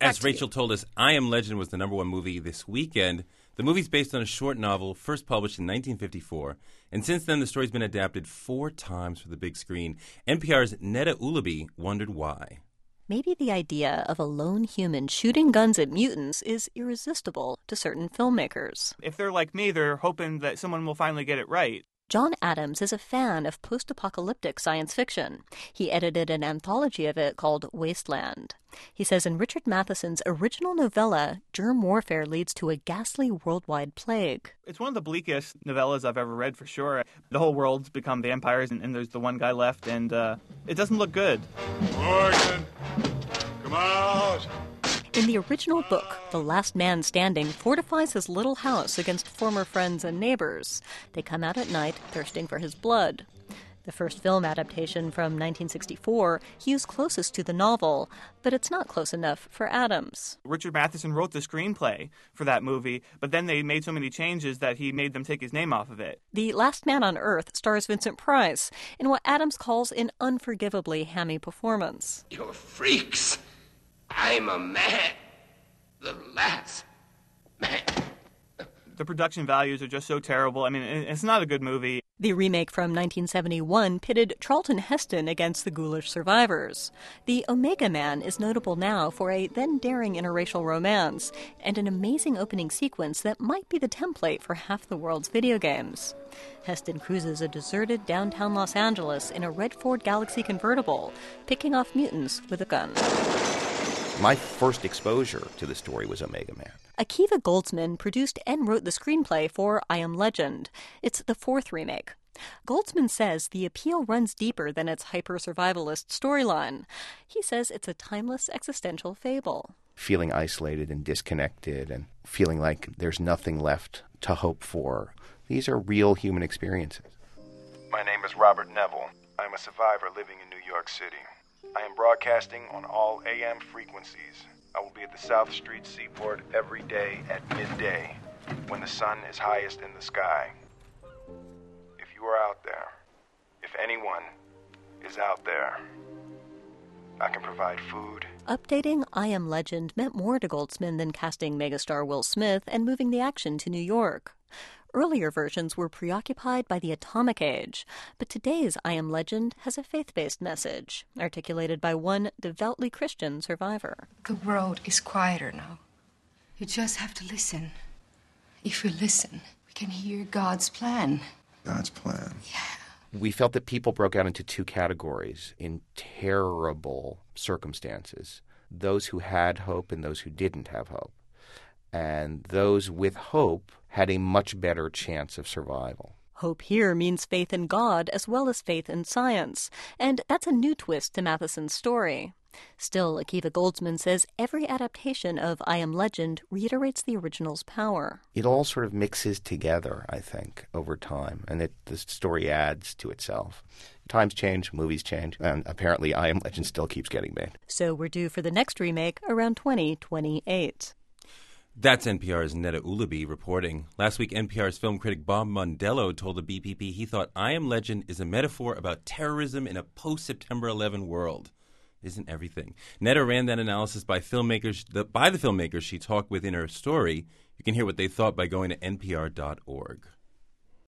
As Rachel told us, I Am Legend was the #1 movie this weekend. The movie's based on a short novel first published in 1954, and since then the story's been adapted 4 times for the big screen. NPR's Neda Ulaby wondered why. Maybe the idea of a lone human shooting guns at mutants is irresistible to certain filmmakers. If they're like me, they're hoping that someone will finally get it right. John Adams is a fan of post-apocalyptic science fiction. He edited an anthology of it called Wasteland. He says in Richard Matheson's original novella, germ warfare leads to a ghastly worldwide plague. It's one of the bleakest novellas I've ever read, for sure. The whole world's become vampires, and there's the one guy left, and it doesn't look good. Morgan, come out! In the original book, the last man standing fortifies his little house against former friends and neighbors. They come out at night, thirsting for his blood. The first film adaptation from 1964 hews closest to the novel, but it's not close enough for Adams. Richard Matheson wrote the screenplay for that movie, but then they made so many changes that he made them take his name off of it. The Last Man on Earth stars Vincent Price in what Adams calls an unforgivably hammy performance. You're freaks. I'm a man. The last man. The production values are just so terrible. I mean, it's not a good movie. The remake from 1971 pitted Charlton Heston against the ghoulish survivors. The Omega Man is notable now for a then-daring interracial romance and an amazing opening sequence that might be the template for half the world's video games. Heston cruises a deserted downtown Los Angeles in a red Ford Galaxy convertible, picking off mutants with a gun. My first exposure to the story was Omega Man. Akiva Goldsman produced and wrote the screenplay for I Am Legend. It's the 4th remake. Goldsman says the appeal runs deeper than its hyper-survivalist storyline. He says it's a timeless existential fable. Feeling isolated and disconnected and feeling like there's nothing left to hope for. These are real human experiences. My name is Robert Neville. I'm a survivor living in New York City. I am broadcasting on all AM frequencies. I will be at the South Street Seaport every day at midday, when the sun is highest in the sky. If you are out there, if anyone is out there, I can provide food. Updating I Am Legend meant more to Goldsman than casting megastar Will Smith and moving the action to New York. Earlier versions were preoccupied by the atomic age, but today's I Am Legend has a faith-based message, articulated by one devoutly Christian survivor. The world is quieter now. You just have to listen. If we listen, we can hear God's plan. God's plan? Yeah. We felt that people broke out into 2 categories in terrible circumstances. Those who had hope and those who didn't have hope. And those with hope had a much better chance of survival. Hope here means faith in God as well as faith in science, and that's a new twist to Matheson's story. Still, Akiva Goldsman says every adaptation of I Am Legend reiterates the original's power. It all sort of mixes together, I think, over time, and the story adds to itself. Times change, movies change, and apparently I Am Legend still keeps getting made. So we're due for the next remake around 2028. That's NPR's Neda Ulaby reporting. Last week, NPR's film critic Bob Mondello told the BPP he thought I Am Legend is a metaphor about terrorism in a post-September 11 world. Isn't everything? Neda ran that analysis by the filmmakers she talked with in her story. You can hear what they thought by going to npr.org.